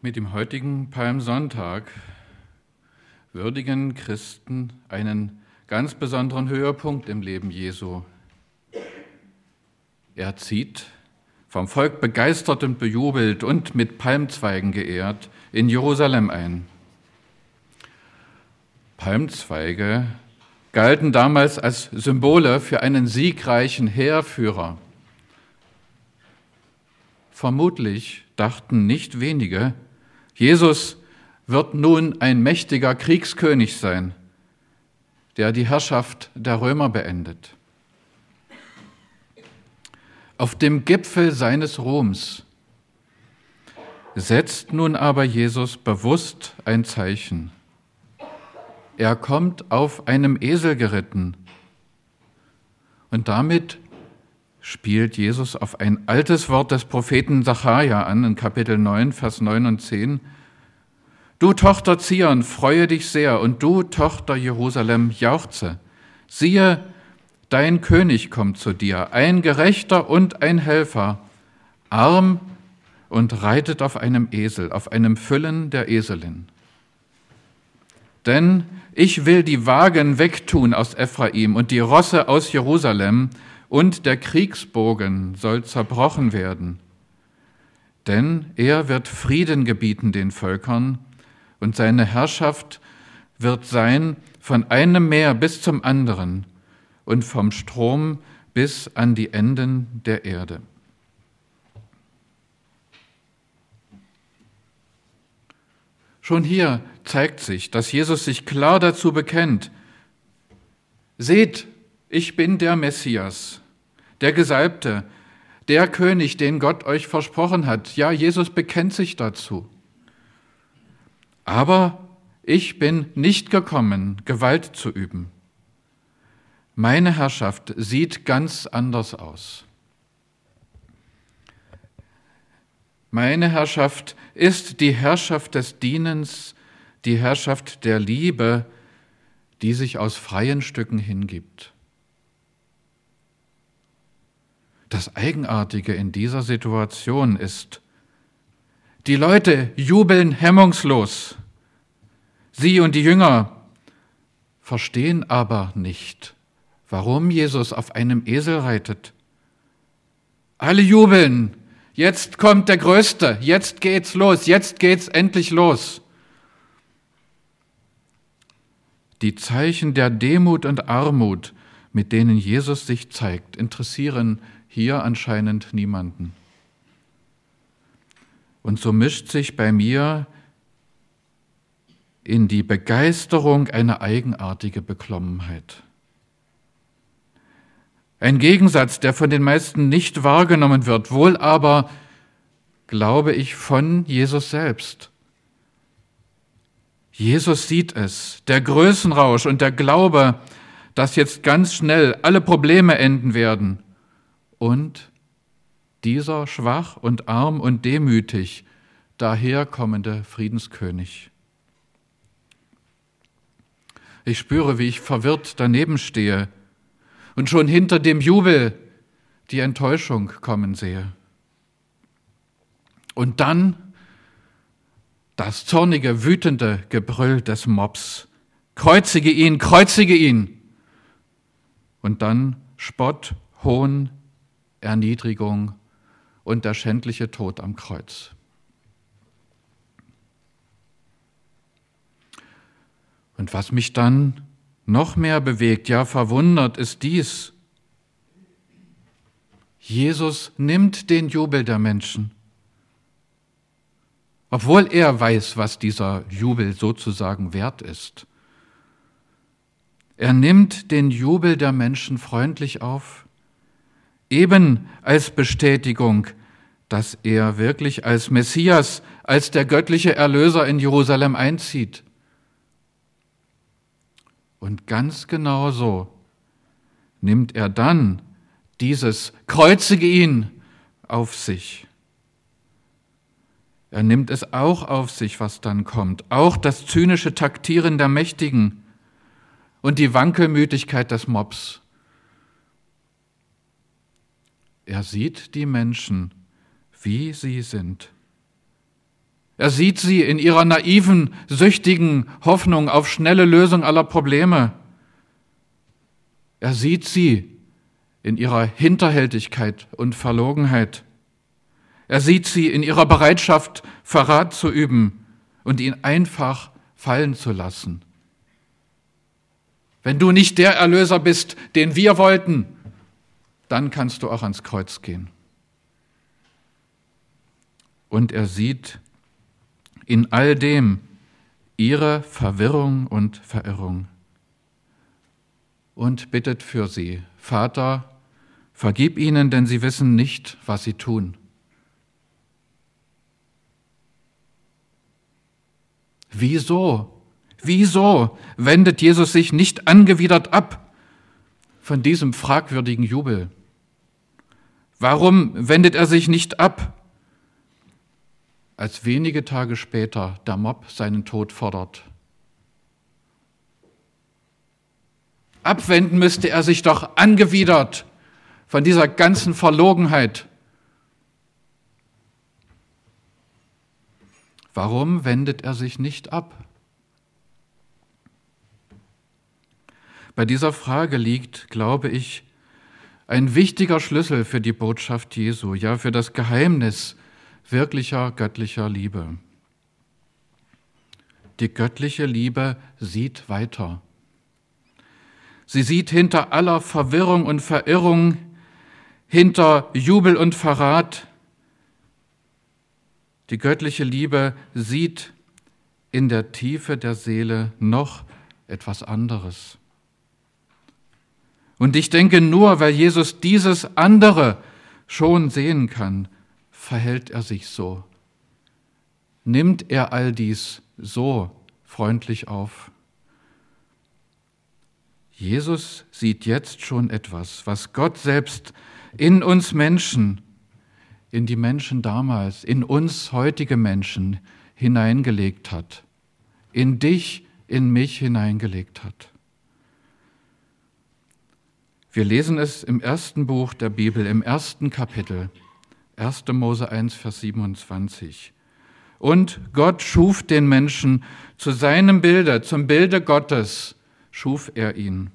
Mit dem heutigen Palmsonntag würdigen Christen einen ganz besonderen Höhepunkt im Leben Jesu. Er zieht, vom Volk begeistert und bejubelt und mit Palmzweigen geehrt, in Jerusalem ein. Palmzweige galten damals als Symbole für einen siegreichen Heerführer. Vermutlich dachten nicht wenige, Jesus wird nun ein mächtiger Kriegskönig sein, der die Herrschaft der Römer beendet. Auf dem Gipfel seines Ruhms setzt nun aber Jesus bewusst ein Zeichen. Er kommt auf einem Esel geritten und damit spielt Jesus auf ein altes Wort des Propheten Sacharja an, in Kapitel 9, Vers 9 und 10. Du Tochter Zion, freue dich sehr, und du Tochter Jerusalem, jauchze. Siehe, dein König kommt zu dir, ein Gerechter und ein Helfer, arm und reitet auf einem Esel, auf einem Füllen der Eselin. Denn ich will die Wagen wegtun aus Ephraim und die Rosse aus Jerusalem, und der Kriegsbogen soll zerbrochen werden. Denn er wird Frieden gebieten den Völkern, und seine Herrschaft wird sein von einem Meer bis zum anderen und vom Strom bis an die Enden der Erde. Schon hier zeigt sich, dass Jesus sich klar dazu bekennt: Seht, ich bin der Messias, der Gesalbte, der König, den Gott euch versprochen hat. Ja, Jesus bekennt sich dazu. Aber ich bin nicht gekommen, Gewalt zu üben. Meine Herrschaft sieht ganz anders aus. Meine Herrschaft ist die Herrschaft des Dienens, die Herrschaft der Liebe, die sich aus freien Stücken hingibt. Das Eigenartige in dieser Situation ist, die Leute jubeln hemmungslos. Sie und die Jünger verstehen aber nicht, warum Jesus auf einem Esel reitet. Alle jubeln, jetzt kommt der Größte, jetzt geht's los, jetzt geht's endlich los. Die Zeichen der Demut und Armut, mit denen Jesus sich zeigt, interessieren hier anscheinend niemanden. Und so mischt sich bei mir in die Begeisterung eine eigenartige Beklommenheit. Ein Gegensatz, der von den meisten nicht wahrgenommen wird, wohl aber, glaube ich, von Jesus selbst. Jesus sieht es, der Größenrausch und der Glaube, dass jetzt ganz schnell alle Probleme enden werden. Und dieser schwach und arm und demütig daherkommende Friedenskönig. Ich spüre, wie ich verwirrt daneben stehe und schon hinter dem Jubel die Enttäuschung kommen sehe. Und dann das zornige, wütende Gebrüll des Mobs. Kreuzige ihn, kreuzige ihn! Und dann Spott, Hohn, Erniedrigung und der schändliche Tod am Kreuz. Und was mich dann noch mehr bewegt, ja verwundert, ist dies: Jesus nimmt den Jubel der Menschen, obwohl er weiß, was dieser Jubel sozusagen wert ist. Er nimmt den Jubel der Menschen freundlich auf, eben als Bestätigung, dass er wirklich als Messias, als der göttliche Erlöser in Jerusalem einzieht. Und ganz genau so nimmt er dann dieses Kreuzige ihn auf sich. Er nimmt es auch auf sich, was dann kommt, auch das zynische Taktieren der Mächtigen und die Wankelmütigkeit des Mobs. Er sieht die Menschen, wie sie sind. Er sieht sie in ihrer naiven, süchtigen Hoffnung auf schnelle Lösung aller Probleme. Er sieht sie in ihrer Hinterhältigkeit und Verlogenheit. Er sieht sie in ihrer Bereitschaft, Verrat zu üben und ihn einfach fallen zu lassen. Wenn du nicht der Erlöser bist, den wir wollten, dann kannst du auch ans Kreuz gehen. Und er sieht in all dem ihre Verwirrung und Verirrung und bittet für sie: Vater, vergib ihnen, denn sie wissen nicht, was sie tun. Wieso wendet Jesus sich nicht angewidert ab von diesem fragwürdigen Jubel? Warum wendet er sich nicht ab, als wenige Tage später der Mob seinen Tod fordert? Abwenden müsste er sich doch angewidert von dieser ganzen Verlogenheit. Warum wendet er sich nicht ab? Bei dieser Frage liegt, glaube ich, ein wichtiger Schlüssel für die Botschaft Jesu, ja für das Geheimnis wirklicher göttlicher Liebe. Die göttliche Liebe sieht weiter. Sie sieht hinter aller Verwirrung und Verirrung, hinter Jubel und Verrat. Die göttliche Liebe sieht in der Tiefe der Seele noch etwas anderes. Und ich denke, nur weil Jesus dieses andere schon sehen kann, verhält er sich so. Nimmt er all dies so freundlich auf. Jesus sieht jetzt schon etwas, was Gott selbst in uns Menschen, in die Menschen damals, in uns heutige Menschen hineingelegt hat, in dich, in mich hineingelegt hat. Wir lesen es im ersten Buch der Bibel, im ersten Kapitel, 1. Mose 1, Vers 27. Und Gott schuf den Menschen zu seinem Bilde, zum Bilde Gottes schuf er ihn.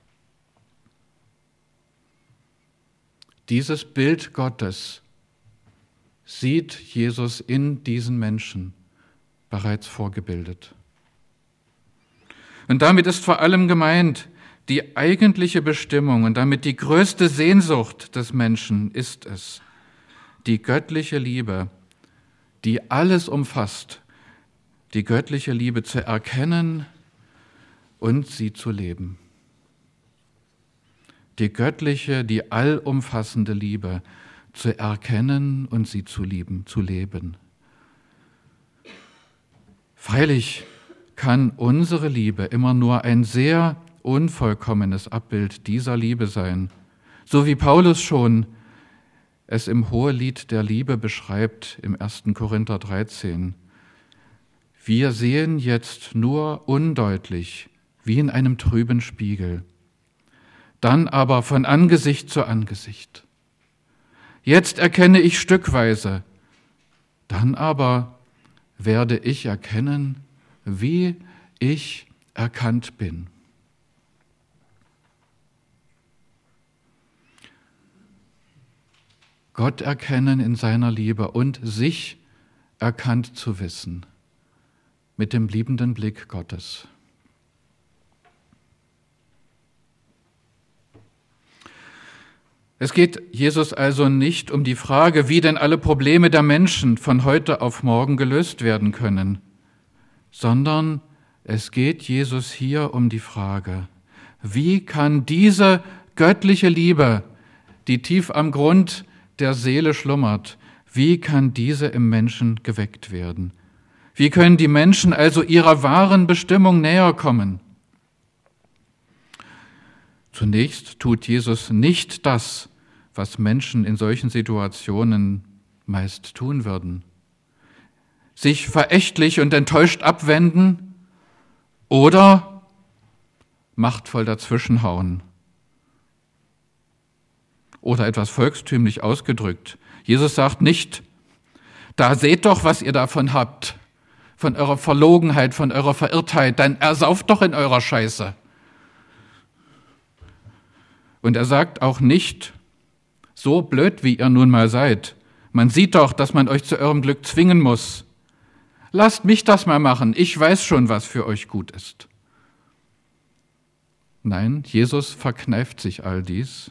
Dieses Bild Gottes sieht Jesus in diesen Menschen bereits vorgebildet. Und damit ist vor allem gemeint, die eigentliche Bestimmung und damit die größte Sehnsucht des Menschen ist es, die göttliche Liebe, die alles umfasst, die göttliche Liebe zu erkennen und sie zu leben. Die göttliche, die allumfassende Liebe zu erkennen und sie zu lieben, zu leben. Freilich kann unsere Liebe immer nur ein sehr unvollkommenes Abbild dieser Liebe sein, so wie Paulus schon es im Hohelied der Liebe beschreibt im 1. Korinther 13. Wir sehen jetzt nur undeutlich, wie in einem trüben Spiegel, dann aber von Angesicht zu Angesicht. Jetzt erkenne ich stückweise, dann aber werde ich erkennen, wie ich erkannt bin. Gott erkennen in seiner Liebe und sich erkannt zu wissen mit dem liebenden Blick Gottes. Es geht Jesus also nicht um die Frage, wie denn alle Probleme der Menschen von heute auf morgen gelöst werden können, sondern es geht Jesus hier um die Frage, wie kann diese göttliche Liebe, die tief am Grund der Seele schlummert, wie kann diese im Menschen geweckt werden? Wie können die Menschen also ihrer wahren Bestimmung näher kommen? Zunächst tut Jesus nicht das, was Menschen in solchen Situationen meist tun würden. Sich verächtlich und enttäuscht abwenden oder machtvoll dazwischenhauen. Oder etwas volkstümlich ausgedrückt. Jesus sagt nicht, Da seht doch, was ihr davon habt, von eurer Verlogenheit, von eurer Verirrtheit, dann ersauft doch in eurer Scheiße. Und er sagt auch nicht, so blöd wie ihr nun mal seid, man sieht doch, dass man euch zu eurem Glück zwingen muss. Lasst mich das mal machen, ich weiß schon, was für euch gut ist. Nein, Jesus verkneift sich all dies.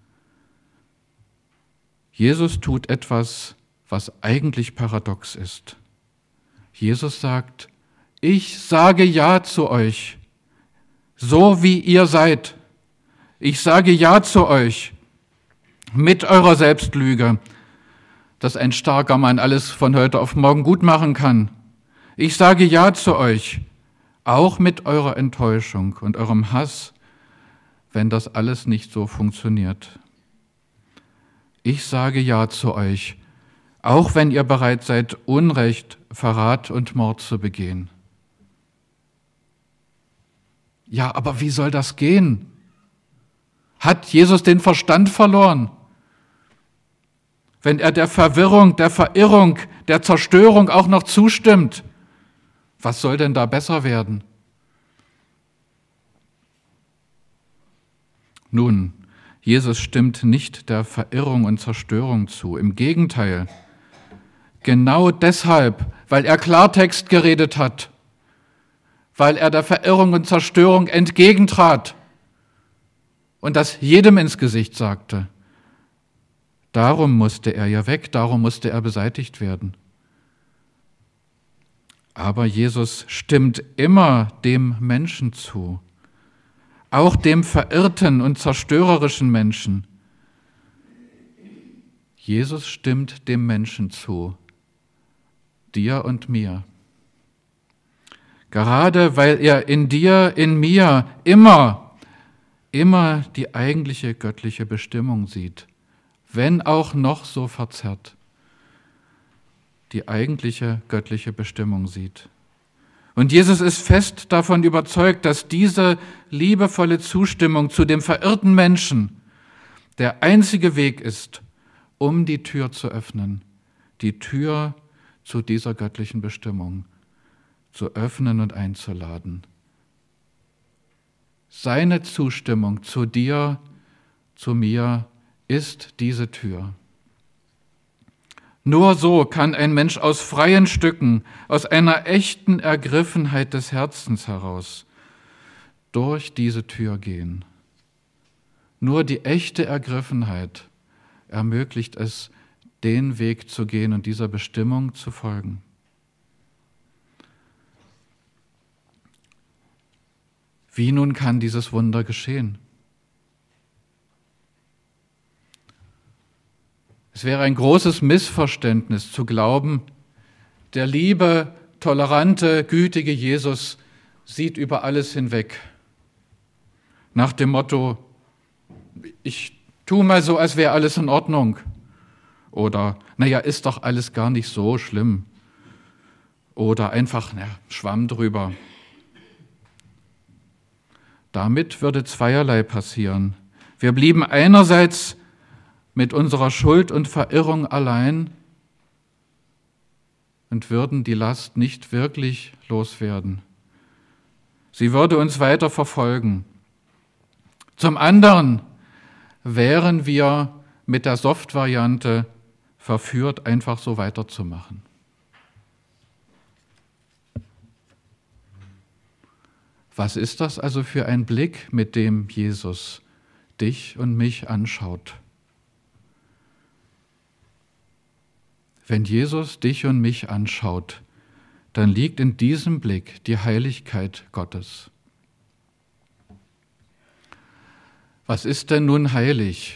Jesus tut etwas, was eigentlich paradox ist. Jesus sagt, ich sage Ja zu euch, so wie ihr seid. Ich sage Ja zu euch, mit eurer Selbstlüge, dass ein starker Mann alles von heute auf morgen gut machen kann. Ich sage Ja zu euch, auch mit eurer Enttäuschung und eurem Hass, wenn das alles nicht so funktioniert. Ich sage Ja zu euch, auch wenn ihr bereit seid, Unrecht, Verrat und Mord zu begehen. Ja, aber wie soll das gehen? Hat Jesus den Verstand verloren? Wenn er der Verwirrung, der Verirrung, der Zerstörung auch noch zustimmt, was soll denn da besser werden? Nun, Jesus stimmt nicht der Verirrung und Zerstörung zu. Im Gegenteil, genau deshalb, weil er Klartext geredet hat, weil er der Verirrung und Zerstörung entgegentrat und das jedem ins Gesicht sagte. Darum musste er ja weg, darum musste er beseitigt werden. Aber Jesus stimmt immer dem Menschen zu, auch dem verirrten und zerstörerischen Menschen. Jesus stimmt dem Menschen zu, dir und mir. Gerade weil er in dir, in mir immer die eigentliche göttliche Bestimmung sieht, wenn auch noch so verzerrt, die eigentliche göttliche Bestimmung sieht. Und Jesus ist fest davon überzeugt, dass diese liebevolle Zustimmung zu dem verirrten Menschen der einzige Weg ist, um die Tür zu öffnen, die Tür zu dieser göttlichen Bestimmung zu öffnen und einzuladen. Seine Zustimmung zu dir, zu mir, ist diese Tür. Nur so kann ein Mensch aus freien Stücken, aus einer echten Ergriffenheit des Herzens heraus durch diese Tür gehen. Nur die echte Ergriffenheit ermöglicht es, den Weg zu gehen und dieser Bestimmung zu folgen. Wie nun kann dieses Wunder geschehen? Es wäre ein großes Missverständnis zu glauben, der liebe, tolerante, gütige Jesus sieht über alles hinweg. Nach dem Motto, ich tue mal so, als wäre alles in Ordnung. Oder, naja, ist doch alles gar nicht so schlimm. Oder einfach, Schwamm drüber. Damit würde zweierlei passieren. Wir blieben einerseits mit unserer Schuld und Verirrung allein und würden die Last nicht wirklich loswerden. Sie würde uns weiter verfolgen. Zum anderen wären wir mit der Soft-Variante verführt, einfach so weiterzumachen. Was ist das also für ein Blick, mit dem Jesus dich und mich anschaut? Wenn Jesus dich und mich anschaut, dann liegt in diesem Blick die Heiligkeit Gottes. Was ist denn nun heilig?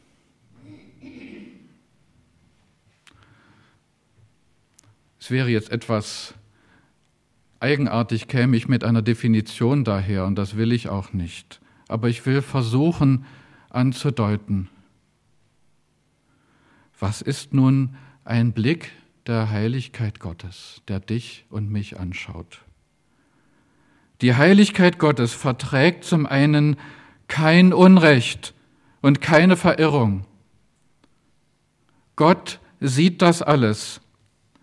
Es wäre jetzt etwas eigenartig, käme ich mit einer Definition daher, und das will ich auch nicht. Aber ich will versuchen anzudeuten, was ist nun ein Blick der Heiligkeit Gottes, der dich und mich anschaut. Die Heiligkeit Gottes verträgt zum einen kein Unrecht und keine Verirrung. Gott sieht das alles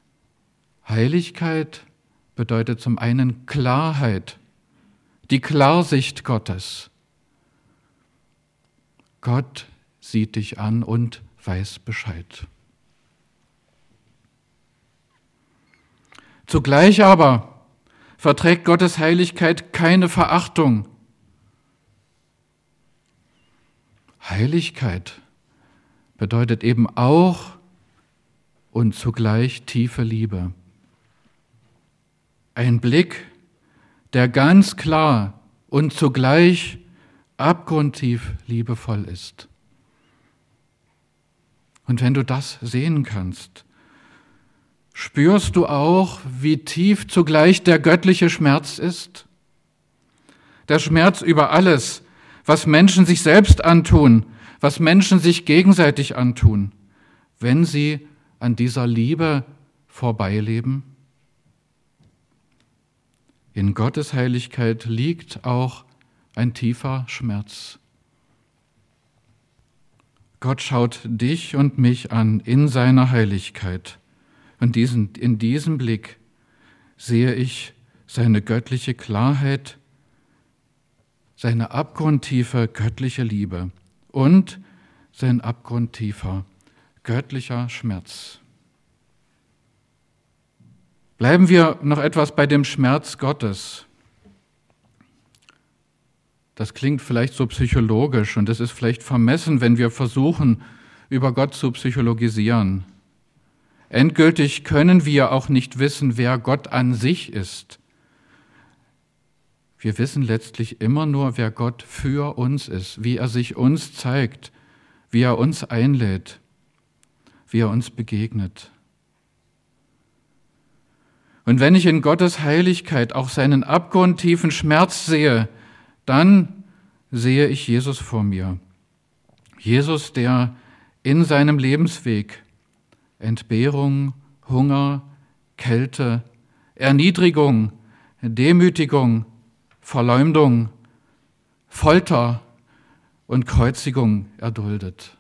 Heiligkeit bedeutet zum einen Klarheit, die Klarsicht Gottes. Gott sieht dich an und weiß Bescheid. Zugleich aber verträgt Gottes Heiligkeit keine Verachtung. Heiligkeit bedeutet eben auch und zugleich tiefe Liebe. Ein Blick, der ganz klar und zugleich abgrundtief liebevoll ist. Und wenn du das sehen kannst, spürst du auch, wie tief zugleich der göttliche Schmerz ist? Der Schmerz über alles, was Menschen sich selbst antun, was Menschen sich gegenseitig antun, wenn sie an dieser Liebe vorbeileben. In Gottes Heiligkeit liegt auch ein tiefer Schmerz. Gott schaut dich und mich an in seiner Heiligkeit. Und in diesem Blick sehe ich seine göttliche Klarheit, seine abgrundtiefe göttliche Liebe und sein abgrundtiefer göttlicher Schmerz. Bleiben wir noch etwas bei dem Schmerz Gottes. Das klingt vielleicht so psychologisch und es ist vielleicht vermessen, wenn wir versuchen, über Gott zu psychologisieren. Endgültig können wir auch nicht wissen, wer Gott an sich ist. Wir wissen letztlich immer nur, wer Gott für uns ist, wie er sich uns zeigt, wie er uns einlädt, wie er uns begegnet. Und wenn ich in Gottes Heiligkeit auch seinen abgrundtiefen Schmerz sehe, dann sehe ich Jesus vor mir. Jesus, der in seinem Lebensweg Entbehrung, Hunger, Kälte, Erniedrigung, Demütigung, Verleumdung, Folter und Kreuzigung erduldet.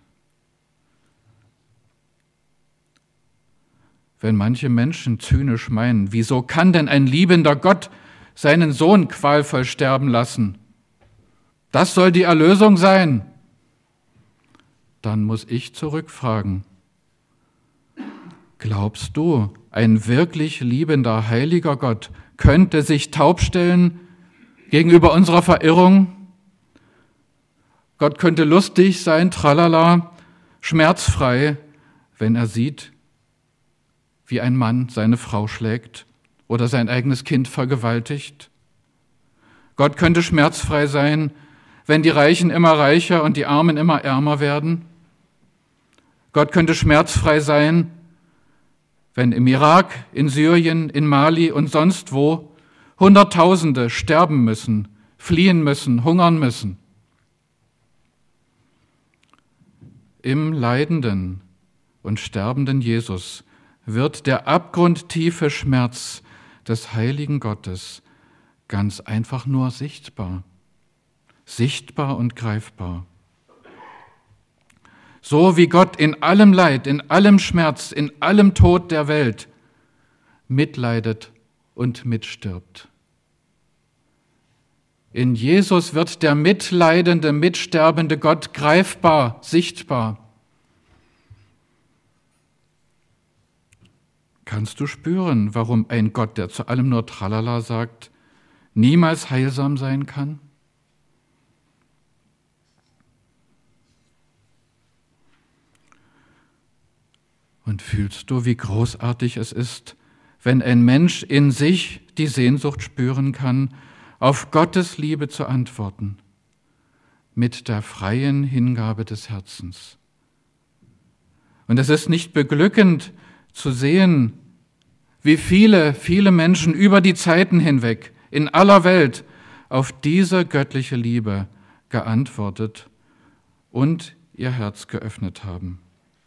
Wenn manche Menschen zynisch meinen, wieso kann denn ein liebender Gott seinen Sohn qualvoll sterben lassen? Das soll die Erlösung sein. Dann muss ich zurückfragen. Glaubst du, ein wirklich liebender, heiliger Gott könnte sich taub stellen gegenüber unserer Verirrung? Gott könnte lustig sein, tralala, schmerzfrei, wenn er sieht, wie ein Mann seine Frau schlägt oder sein eigenes Kind vergewaltigt. Gott könnte schmerzfrei sein, wenn die Reichen immer reicher und die Armen immer ärmer werden. Gott könnte schmerzfrei sein, wenn im Irak, in Syrien, in Mali und sonst wo Hunderttausende sterben müssen, fliehen müssen, hungern müssen. Im leidenden und sterbenden Jesus wird der abgrundtiefe Schmerz des heiligen Gottes ganz einfach nur sichtbar und greifbar. So wie Gott in allem Leid, in allem Schmerz, in allem Tod der Welt mitleidet und mitstirbt. In Jesus wird der mitleidende, mitsterbende Gott greifbar, sichtbar. Kannst du spüren, warum ein Gott, der zu allem nur Tralala sagt, niemals heilsam sein kann? Und fühlst du, wie großartig es ist, wenn ein Mensch in sich die Sehnsucht spüren kann, auf Gottes Liebe zu antworten, mit der freien Hingabe des Herzens. Und es ist nicht beglückend zu sehen, wie viele Menschen über die Zeiten hinweg in aller Welt auf diese göttliche Liebe geantwortet und ihr Herz geöffnet haben.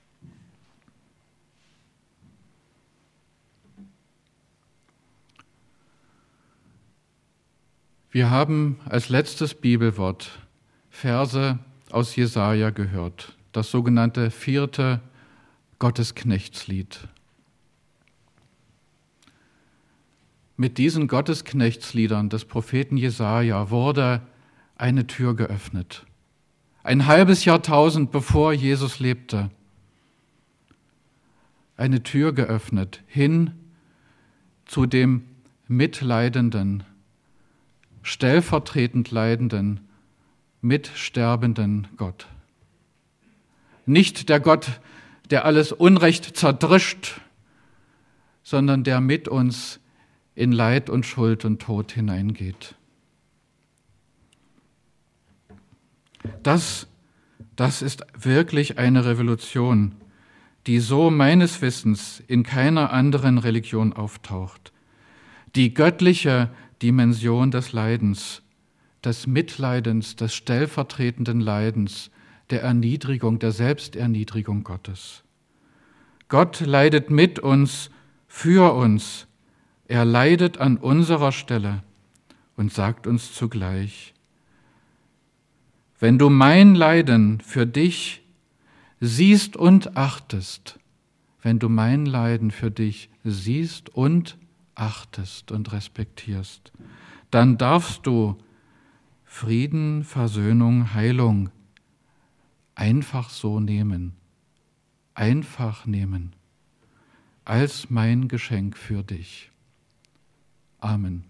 Wir haben als letztes Bibelwort Verse aus Jesaja gehört, das sogenannte 4. Gottesknechtslied. Mit diesen Gottesknechtsliedern des Propheten Jesaja wurde eine Tür geöffnet. Ein halbes Jahrtausend bevor Jesus lebte. Eine Tür geöffnet hin zu dem mitleidenden, stellvertretend leidenden, mitsterbenden Gott. Nicht der Gott, der alles Unrecht zerdrischt, sondern der mit uns in Leid und Schuld und Tod hineingeht. Das ist wirklich eine Revolution, die so meines Wissens in keiner anderen Religion auftaucht. Die göttliche Dimension des Leidens, des Mitleidens, des stellvertretenden Leidens, der Erniedrigung, der Selbsterniedrigung Gottes. Gott leidet mit uns, für uns. Er leidet an unserer Stelle und sagt uns zugleich: Wenn du mein Leiden für dich siehst und achtest, wenn du mein Leiden für dich siehst und achtest und respektierst, dann darfst du Frieden, Versöhnung, Heilung einfach so nehmen, als mein Geschenk für dich. Amen.